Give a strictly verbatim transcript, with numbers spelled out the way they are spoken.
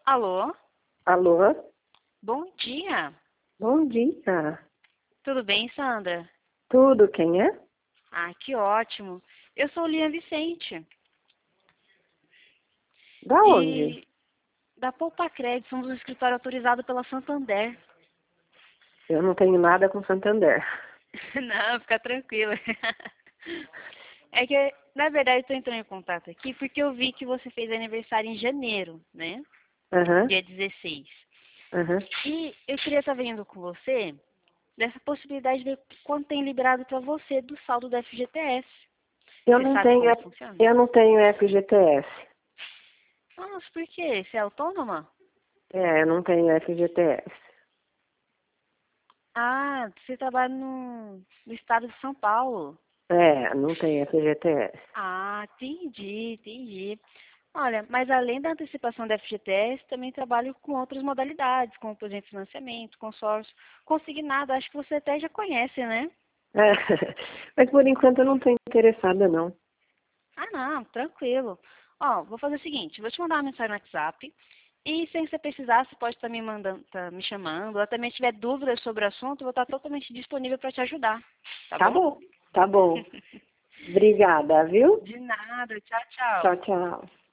Alô? Alô? Bom dia. Bom dia. Tudo bem, Sandra? Tudo, quem é? Ah, que ótimo. Eu sou Lia Vicente. Da onde? E da Poupa Crédito, somos um escritório autorizado pela Santander. Eu não tenho nada com Santander. Não, fica tranquila. É que, na verdade, eu estou entrando em contato aqui porque eu vi que você fez aniversário em janeiro, né? Aham, Dia dezesseis. aham. E eu queria estar vendo com você dessa possibilidade de ver quanto tem liberado para você do saldo do F G T S. Eu Você não sabe tenho, como F- funciona? eu não tenho F G T S. Nossa, por quê? Você é autônoma? É, eu não tenho F G T S. Ah, você trabalha no, no estado de São Paulo. É, não tenho F G T S. Ah, entendi, entendi. Olha, mas além da antecipação da F G T S, também trabalho com outras modalidades, como, por exemplo, financiamento, consórcio, consignado. Acho que você até já conhece, né? É, mas por enquanto eu não estou interessada, não. Ah, não, tranquilo. Ó, vou fazer o seguinte, vou te mandar uma mensagem no WhatsApp. E se você precisar, você pode estar me mandando, tá me chamando, ou também se tiver dúvidas sobre o assunto, eu vou estar totalmente disponível para te ajudar, tá Tá bom? bom, tá bom. Obrigada, viu? De nada, tchau, tchau. Tchau, tchau.